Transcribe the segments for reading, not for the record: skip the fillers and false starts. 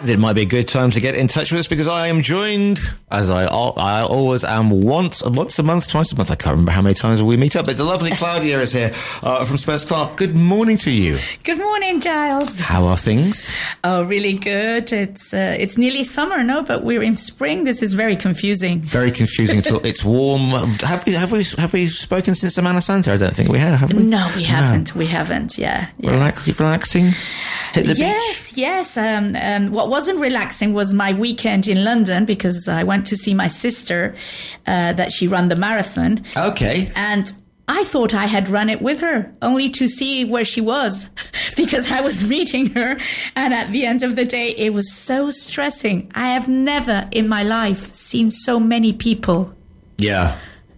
It might be a good time to get in touch with us because I am joined, as I always am, once a month, twice a month. I can't remember how many times we meet up. But the lovely Claudia is here from Spence Clark. Good morning to you. Good morning, Giles. How are things? Oh, really good. It's nearly summer, no? But we're in spring. This is very confusing. Very confusing. It's warm. Have we spoken since Semana Santa? I don't think we have we? No, we haven't. We haven't. Yeah. Relaxing. Hit the beach. Yes. What wasn't relaxing was my weekend in London because I went to see my sister that she ran the marathon. Okay. And I thought I had run it with her, only to see where she was because I was meeting her. And at the end of the day, it was so stressing. I have never in my life seen so many people. Yeah.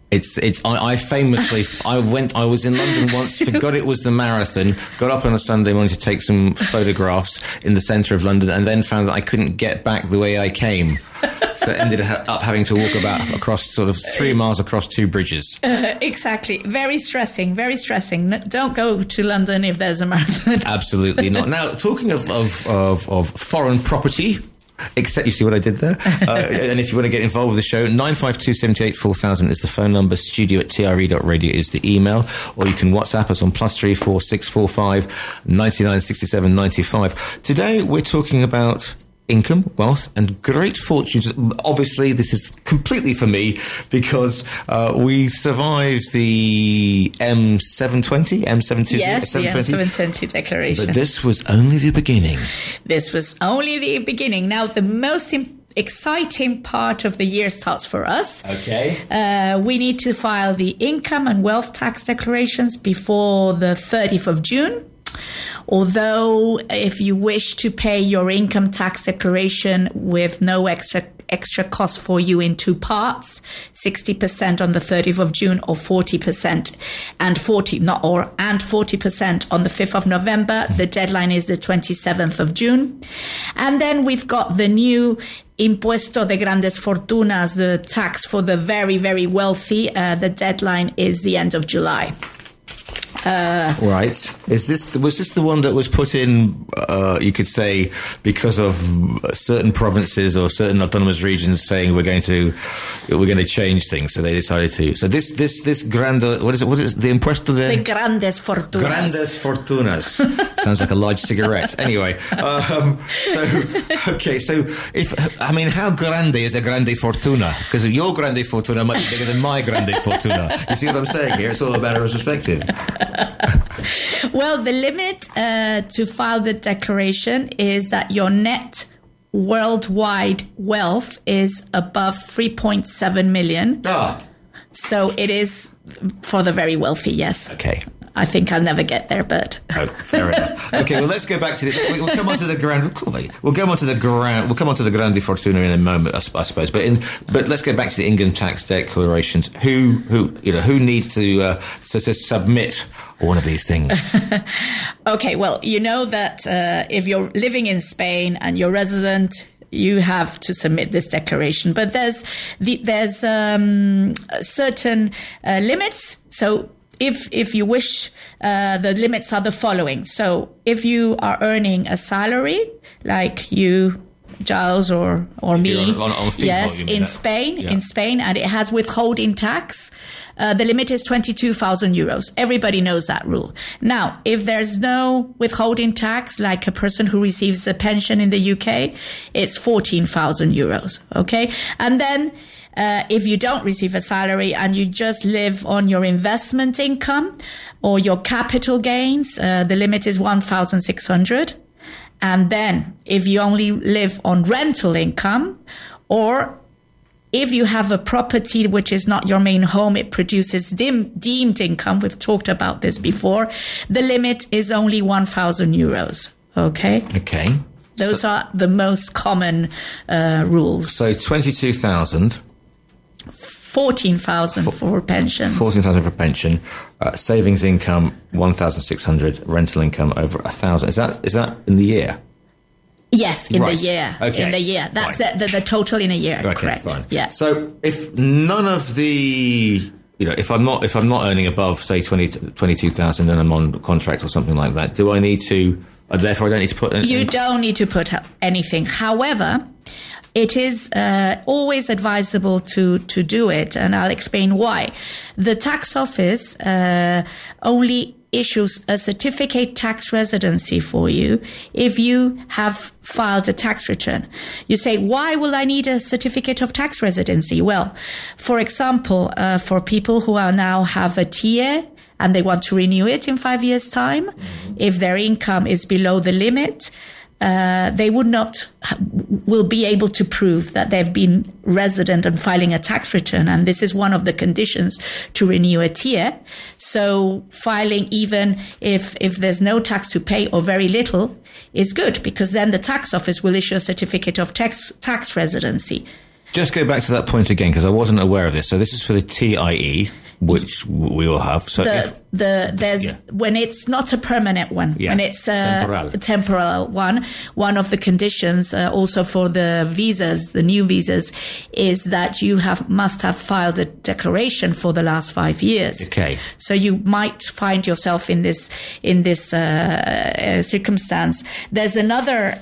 I famously, I was in London once, forgot it was the marathon, got up on a Sunday morning to take some photographs in the centre of London and then found that I couldn't get back the way I came. So I ended up having to walk across sort of 3 miles across 2 bridges. Exactly. Very stressing, very stressing. Don't go to London if there's a marathon. Absolutely not. Now, talking of foreign property, except you see what I did there. And if you want to get involved with the show, 952 78 4000 is the phone number. studio@tre.radio is the email. Or you can WhatsApp us on +34 645 99 67 95. Today we're talking about income, wealth, and great fortunes. Obviously, this is completely for me because we survived the M720, M720, yes, the M720 declaration. But this was only the beginning. This was only the beginning. Now, the most exciting part of the year starts for us. Okay. We need to file the income and wealth tax declarations before the 30th of June. Although, if you wish to pay your income tax declaration with no extra cost for you in 2 parts, 60% on the 30th of June or 40% and 40% on the 5th of November. The deadline is the 27th of June. And then we've got the new Impuesto de Grandes Fortunas, the tax for the very, very wealthy. The deadline is the end of July. Right. Was this the one that was put in, you could say, because of certain provinces or certain autonomous regions saying we're going to change things, so they decided to. So this grande, what is it? What is the impuesto de? The Grandes Fortunas. Grandes Fortunas. Sounds like a large cigarette. Anyway, so how grande is a grande fortuna? Because your grande fortuna might be bigger than my grande fortuna. You see what I'm saying here? It's all a matter of perspective. Well, the limit to file the declaration is that your net worldwide wealth is above 3.7 million. So it is for the very wealthy, yes. Okay. I think I'll never get there, but fair enough. Okay, well, let's go back to we'll come on to the we'll come on to the grande fortuna in a moment, I suppose. But let's go back to the income tax declarations. Who needs to submit one of these things? Okay, well, you know that if you're living in Spain and you're resident, you have to submit this declaration. But there's certain limits. So if you wish, the limits are the following. So if you are earning a salary, like you, Giles, or me, on yes, volume, in Spain, and it has withholding tax, the limit is 22,000 euros. Everybody knows that rule. Now, if there's no withholding tax, like a person who receives a pension in the UK, it's 14,000 euros. Okay. And then, if you don't receive a salary and you just live on your investment income or your capital gains, the limit is 1,600. And then if you only live on rental income, or if you have a property which is not your main home, it produces deemed income. We've talked about this before. The limit is only 1,000 euros. Okay. Okay. Those are the most common rules. So 22,000. 14,000 for pensions. 14,000 for pension. Savings income 1,600. Rental income over 1,000. Is that in the year? Yes, in right. the year. Okay. In the year. That's the total in a year. Okay, correct. Fine. Yeah. So if none of the, if I'm not earning above, say, 22,000 and I'm on contract or something like that, do I need to Therefore, I don't need to put anything. You don't need to put anything. However, it is always advisable to do it, and I'll explain why. The tax office only issues a certificate tax residency for you if you have filed a tax return. You say, why will I need a certificate of tax residency? Well, for example, for people who are now have a TIE and they want to renew it in 5 years' time, if their income is below the limit, they will be able to prove that they've been resident and filing a tax return. And this is one of the conditions to renew a TIE. So filing, even if there's no tax to pay or very little, is good, because then the tax office will issue a certificate of tax residency. Just go back to that point again, because I wasn't aware of this. So this is for the TIE, which we all have. So when it's not a permanent one, when it's a temporal one of the conditions also for the visas, the new visas, is that you must have filed a declaration for the last 5 years. Okay. So you might find yourself in this circumstance. There's another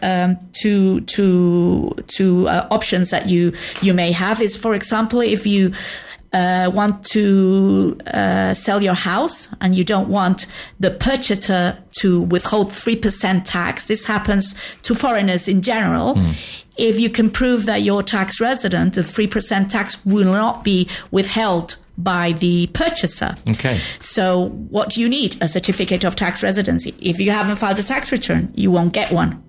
two options that you may have is, for example, if you want to sell your house and you don't want the purchaser to withhold 3% tax. This happens to foreigners in general. If you can prove that you're tax resident, the 3% tax will not be withheld by the purchaser. Okay. So what do you need? A certificate of tax residency. If you haven't filed a tax return, you won't get one.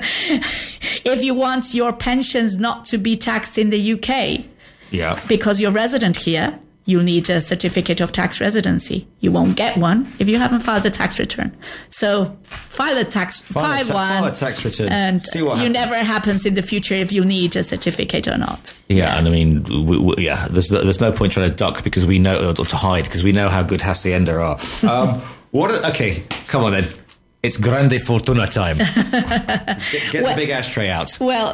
If you want your pensions not to be taxed in the UK, because you're resident here, you'll need a certificate of tax residency. You won't get one if you haven't filed a tax return. So file a tax return, and see what happens. You never happens in the future if you need a certificate or not. Yeah, and I mean, there's no point trying to duck because we know, or to hide because we know how good Hacienda are. Okay, come on then. It's grande fortuna time. Get the big ashtray out.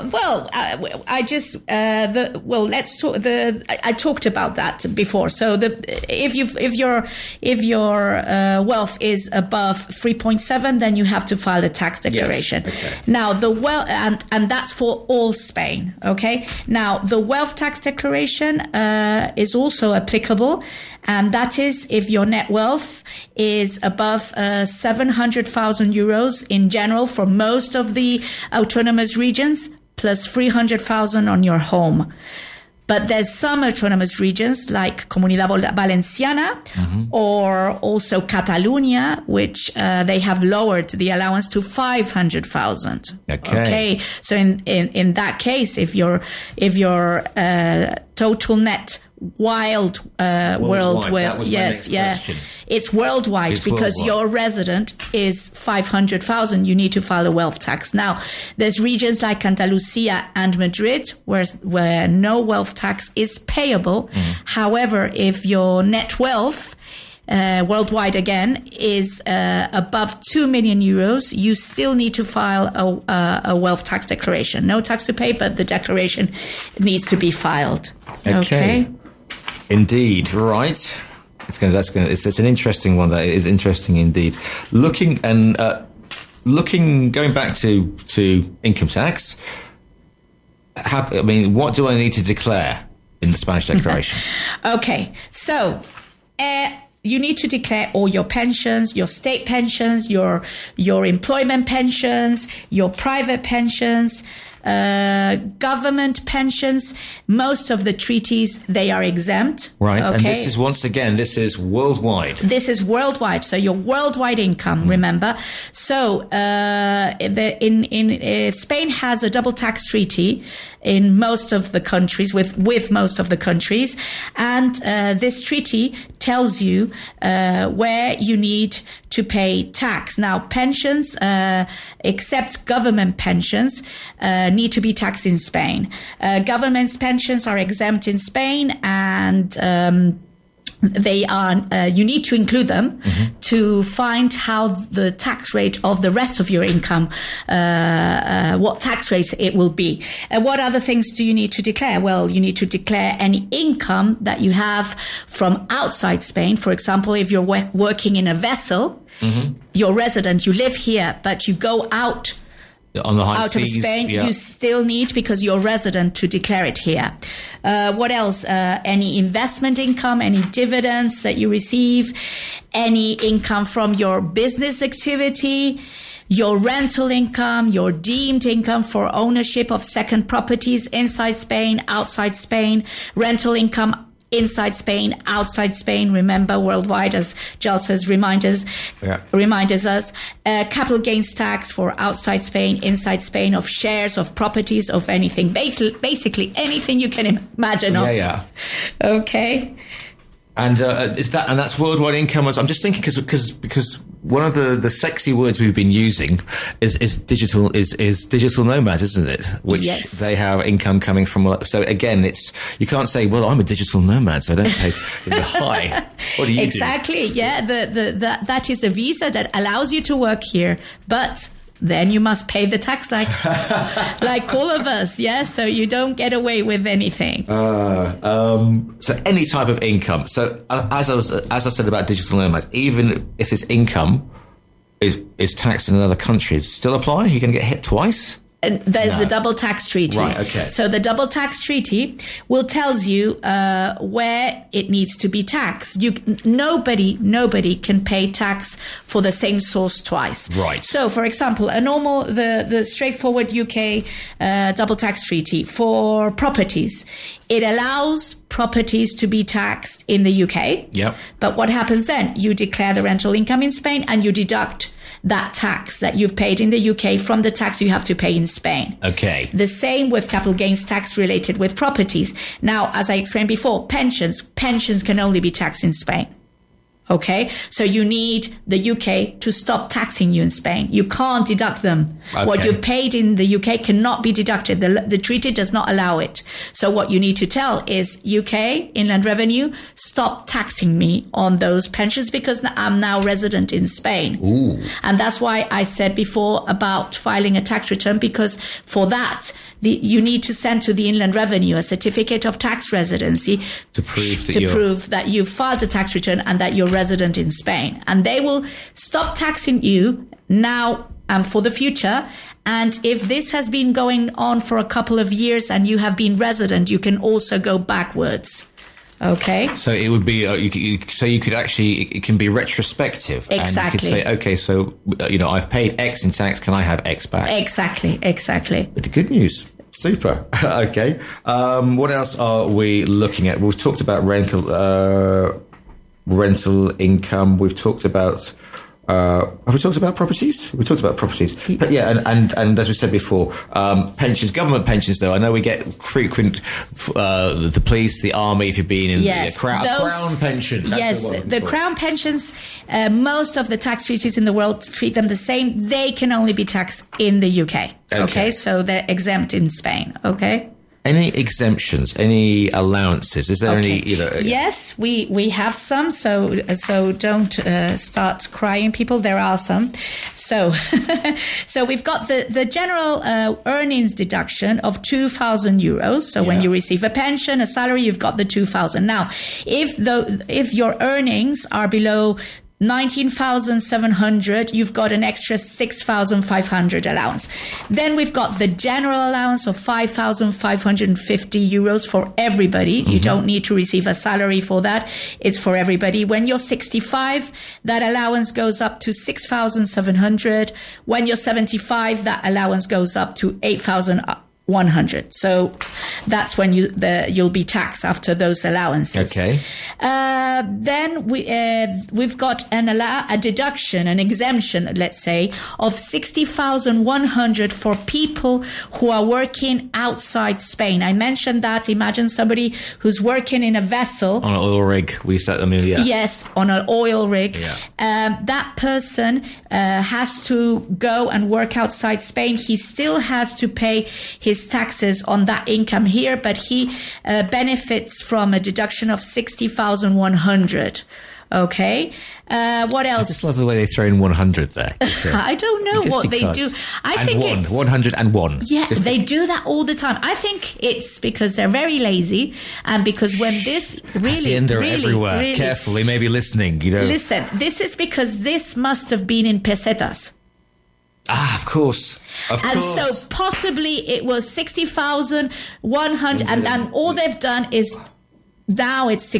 Let's talk. I talked about that before. So if your wealth is above 3.7, then you have to file a tax declaration. Yes. Okay. Now and that's for all Spain. Okay. Now the wealth tax declaration is also applicable. And that is if your net wealth is above 700,000 euros in general for most of the autonomous regions, plus 300,000 on your home. But there's some autonomous regions like Comunidad Valenciana or also Catalonia, which they have lowered the allowance to 500,000. Okay. So in that case, if your total net worldwide, it's worldwide because your resident is 500,000. You need to file a wealth tax. Now, there's regions like Andalusia and Madrid where no wealth tax is payable. However, if your net wealth worldwide again is above 2 million euros, you still need to file a wealth tax declaration. No tax to pay, but the declaration needs to be filed. Okay. Indeed, right. It's an interesting one. That is interesting indeed. Going back to income tax. What do I need to declare in the Spanish declaration? Okay, so you need to declare all your pensions, your state pensions, your employment pensions, your private pensions, government pensions. Most of the treaties, they are exempt. Right. Okay. And this is, once again, this is worldwide. This is worldwide. So your worldwide income, remember. So Spain has a double tax treaty in most of the countries, with most of the countries. And this treaty tells you where you need to pay tax. Now, pensions, except government pensions, need to be taxed in Spain. Government's pensions are exempt in Spain, and they are, you need to include them to find how the tax rate of the rest of your income, what tax rate it will be. What other things do you need to declare? Well, you need to declare any income that you have from outside Spain. For example, if you're working in a vessel, you're resident, you live here, but you go out on the high out seas, of Spain, you still need, because you're resident, to declare it here. What else? Any investment income, any dividends that you receive, any income from your business activity, your rental income, your deemed income for ownership of second properties inside Spain, outside Spain, rental income inside Spain, outside Spain, remember, worldwide, as Giles has reminders us, capital gains tax for outside Spain, inside Spain, of shares, of properties, of anything, basically anything you can imagine. Okay. And that's worldwide income. I'm just thinking because one of the sexy words we've been using is digital nomads, isn't it? Which they have income coming from. So again, you can't say, well, I'm a digital nomad, so I don't pay the high. What do you do? Exactly. Yeah. That is a visa that allows you to work here, but then you must pay the tax like all of us, so you don't get away with anything. So any type of income. So as I said about digital nomads, even if this income is taxed in another country, still apply? You're going to get hit twice? And there's the double tax treaty. Right, okay. So the double tax treaty tells you where it needs to be taxed. Nobody can pay tax for the same source twice. Right. So, for example, the straightforward UK double tax treaty for properties, it allows properties to be taxed in the UK. Yep. But what happens then? You declare the rental income in Spain and you deduct that tax that you've paid in the UK from the tax you have to pay in Spain. Okay. The same with capital gains tax related with properties. Now, as I explained before, pensions can only be taxed in Spain. Okay. So you need the UK to stop taxing you in Spain. You can't deduct them. Okay. What you've paid in the UK cannot be deducted. The treaty does not allow it. So what you need to tell is UK, Inland Revenue, stop taxing me on those pensions because I'm now resident in Spain. Ooh. And that's why I said before about filing a tax return, because for that, you need to send to the Inland Revenue a certificate of tax residency to prove prove that you've filed a tax return and that you're resident in Spain. And they will stop taxing you now and for the future. And if this has been going on for a couple of years and you have been resident, you can also go backwards. Okay. So it would be, you could actually, it can be retrospective. Exactly. And you could say, okay, so, I've paid X in tax. Can I have X back? Exactly. But the good news. Super. Okay. What else are we looking at? We've talked about rental income. We've talked about, have we talked about properties? We talked about properties. But yeah, and as we said before, pensions, government pensions though, I know we get frequent, the police, the army, if you've been in a crown pension. That's the crown pensions, most of the tax treaties in the world treat them the same. They can only be taxed in the UK. Okay. So they're exempt in Spain. Okay. Any exemptions, any allowances? Is there any? Yes, we have some. So don't start crying, people. There are some. So we've got the general earnings deduction of €2,000. So when you receive a pension, a salary, you've got the 2,000. Now, if your earnings are below 19,700, you've got an extra 6,500 allowance. Then we've got the general allowance of €5,550 for everybody. Mm-hmm. You don't need to receive a salary for that. It's for everybody. When you're 65, that allowance goes up to 6,700. When you're 75, that allowance goes up to 8,100. So that's when you'll be taxed after those allowances. Okay. Then we've got a deduction, an exemption, let's say, of 60,100 for people who are working outside Spain. I mentioned that. Imagine somebody who's working in a vessel on an oil rig. Yes, on an oil rig. Yeah. That person has to go and work outside Spain. He still has to pay his taxes on that income here, but he benefits from a deduction of 60,100. Okay. What I else? just love the way they throw in 100 there. I don't know Just what because. they do. I And think one, it's 101. yeah, Just they do that all the time. I think it's because they're very lazy, and because when this really, Hacienda really, everywhere. really, Careful, they may be listening. You know. listen, this is because this must have been in pesetas. Of course. Of And course. so possibly it was 60,100, and all they've done is now it's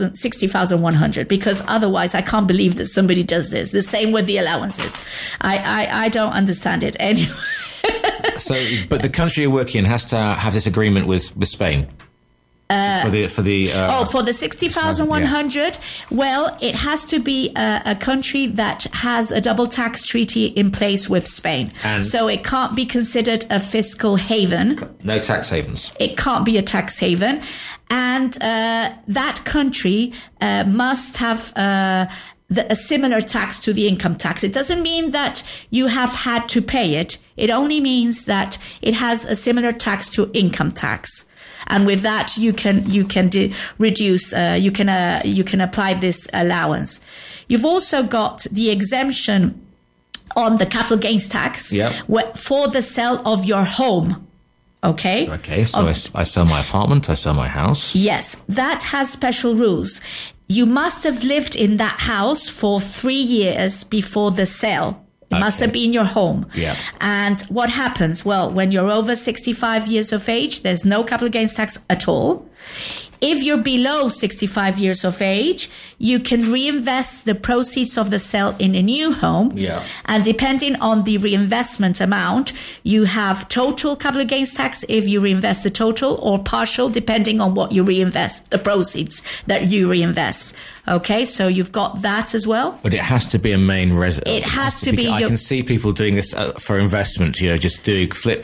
60,100, because otherwise I can't believe that somebody does this. The same with the allowances. I don't understand it anyway. So, but the country you're working in has to have this agreement with Spain. For the For the 60,100, well, it has to be a country that has a double tax treaty in place with Spain. And- so it can't be considered a fiscal haven. no tax havens. It can't be a tax haven. And that country must have a similar tax to the income tax. It doesn't mean that you have had to pay it. It only means that it has a similar tax to income tax. And with that, you can reduce. You can apply this allowance. You've also got the exemption on the capital gains tax for the sale of your home. Okay. Okay, so I sell my apartment, I sell my house. Yes, that has special rules. You must have lived in that house for 3 years before the sale. It must have been your home. Yeah. And what happens? Well, when you're over 65 years of age, there's no capital gains tax at all. If you're below 65 years of age, you can reinvest the proceeds of the sale in a new home. Yeah. And depending on the reinvestment amount, you have total capital gains tax if you reinvest the total, or partial depending on what you reinvest, the proceeds that you reinvest. Okay, so you've got that as well. But it has to be a main residence. It has to be I can see people doing this for investment, just doing flip,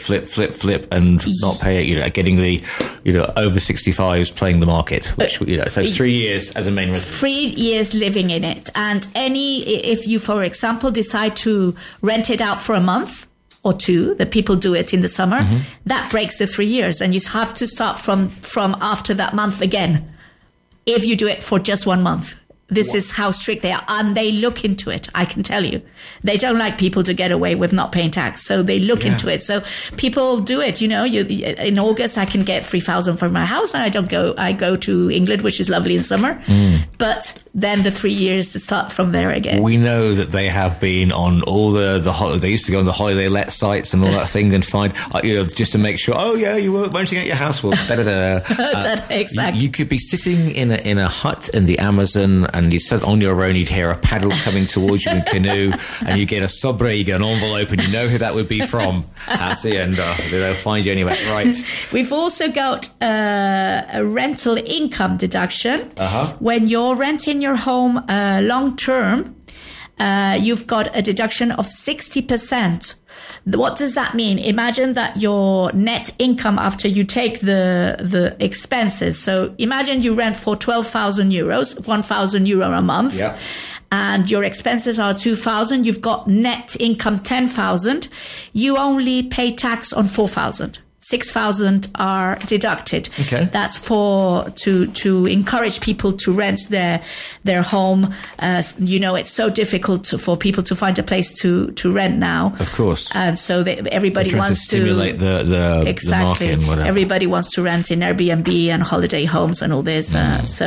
and not pay it, getting the, over 65s playing the market, which, so 3 years as a main residence. 3 years living in it. And if you, for example, decide to rent it out for a month or two, the people do it in the summer, that breaks the 3 years, and you have to start from after that month again. If you do it for just 1 month. This is how strict they are. And they look into it, I can tell you. They don't like people to get away with not paying tax. So they look into it. So people do it. In August, I can get 3,000 for my house, and I go to England, which is lovely in summer. But then the 3 years start from there again. We know that they have been on all they used to go on the holiday let sites and all that thing and find, just to make sure, you were renting out your house. Well, Exactly. You could be sitting in a hut in the Amazon, and you sit on your own, you'd hear a paddle coming towards you in canoe, and you get a sobre, you get an envelope, and you know who that would be from. Hacienda. They'll find you anyway. Right. We've also got a rental income deduction. When you're renting your home long term, you've got a deduction of 60%. What does that mean? Imagine that your net income after you take the expenses. So imagine you rent for 12,000 euros, 1,000 euro a month. Yeah. And your expenses are 2,000. You've got net income 10,000. You only pay tax on 4,000. 6,000 are deducted. Okay. That's to encourage people to rent their home. It's so difficult for people to find a place to rent now. Of course. And so everybody wants to stimulate the market and whatever. Everybody wants to rent in Airbnb and holiday homes and all this.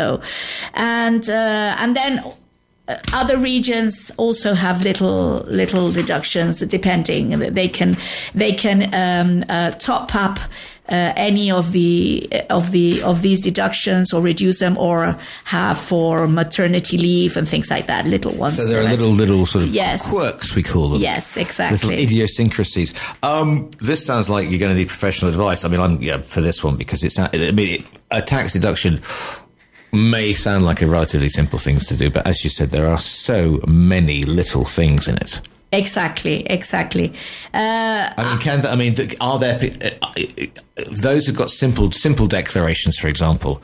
And then other regions also have little deductions, depending. They can top up any of these deductions, or reduce them, or have for maternity leave and things like that. Little ones. So there are little sort of quirks, we call them. Yes, exactly. Little idiosyncrasies. This sounds like you're going to need professional advice. I mean, for this one, because a tax deduction may sound like a relatively simple thing to do, but as you said, there are so many little things in it. Exactly. Are there those who've got simple declarations, for example?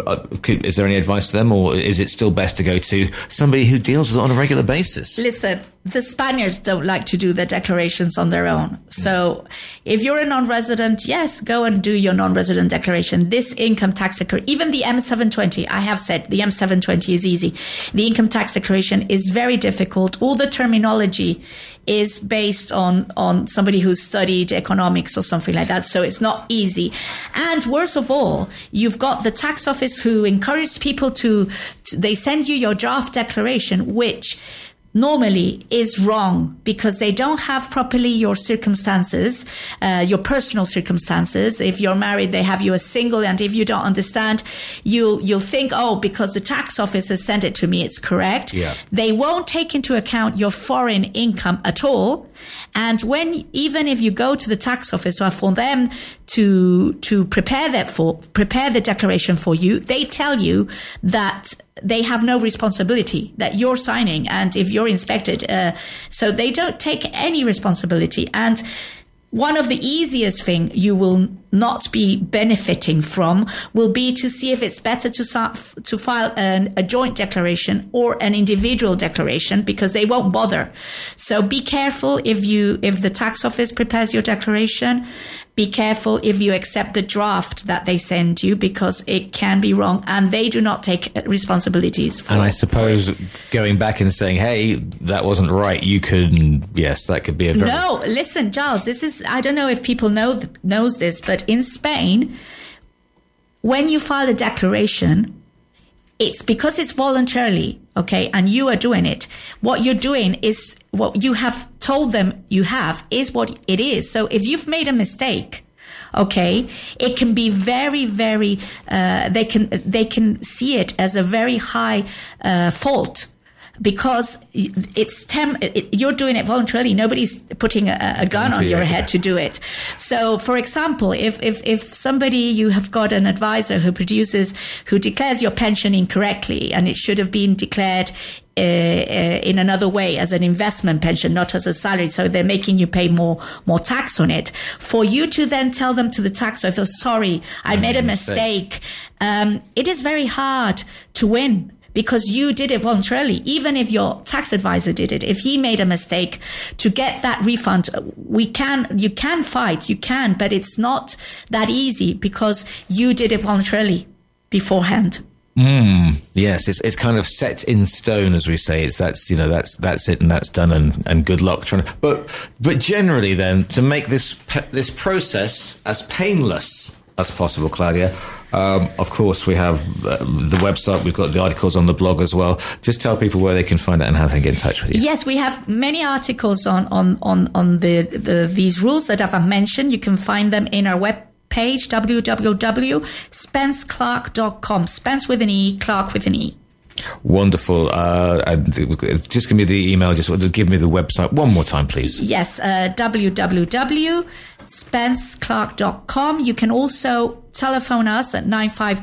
Is there any advice to them, or is it still best to go to somebody who deals with it on a regular basis? Listen, the Spaniards don't like to do their declarations on their own. So if you're a non-resident, yes, go and do your non-resident declaration. This income tax declaration, even the M720, I have said the M720 is easy. The income tax declaration is very difficult. All the terminology is based on somebody who's studied economics or something like that. So it's not easy. And worst of all, you've got the tax office who encourages people they send you your draft declaration, which normally is wrong because they don't have properly your circumstances, your personal circumstances. If you're married, they have you as single, and if you don't understand, you'll think, oh, because the tax office has sent it to me, it's correct. Yeah. They won't take into account your foreign income at all. And even if you go to the tax office or for them to prepare the declaration for you, they tell you that they have no responsibility, that you're signing, and if you're inspected, so they don't take any responsibility. And one of the easiest thing you will not be benefiting from will be to see if it's better to file a joint declaration or an individual declaration, because they won't bother. So be careful if the tax office prepares your declaration. Be careful if you accept the draft that they send you, because it can be wrong and they do not take responsibilities for it. And I suppose going back and saying, hey, that wasn't right, that could be a very... No, listen, Giles, I don't know if people knows this, but in Spain, when you file a declaration, it's because it's voluntarily, okay, and you are doing it. What you're doing is what you have told them you have is what it is. So if you've made a mistake, okay, it can be very, very, they can see it as a very high fault. Because you're doing it voluntarily. Nobody's putting a gun on your head to do it. So, for example, if somebody, you have got an advisor who declares your pension incorrectly, and it should have been declared in another way as an investment pension, not as a salary. So they're making you pay more tax on it. For you to then tell them to the tax office, sorry, I made a mistake. It is very hard to win, because you did it voluntarily. Even if your tax advisor did it, if he made a mistake, to get that refund, you can fight, but it's not that easy because you did it voluntarily beforehand. Yes, it's kind of set in stone, as we say. That's it, and that's done, and good luck trying to. But generally, then, to make this process as painless as possible, Claudia. Of course, we have the website. We've got the articles on the blog as well. Just tell people where they can find it and how they can get in touch with you. Yes, we have many articles on these rules that I've mentioned. You can find them in our web page, www.spenceclark.com. Spence with an E, Clark with an E. Wonderful. Just give me the email. Just give me the website one more time, please. Yes, www.spenceclark.com. You can also telephone us at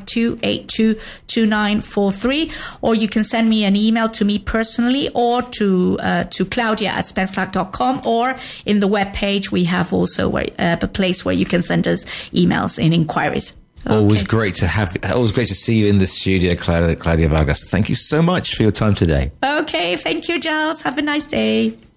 952-822943, or you can send me an email to me personally, or to Claudia at spenceclark.com, or in the webpage we have also a place where you can send us emails and inquiries. Okay. Always great to see you in the studio, Claudia Vargas. Thank you so much for your time today. Okay, thank you, Giles. Have a nice day.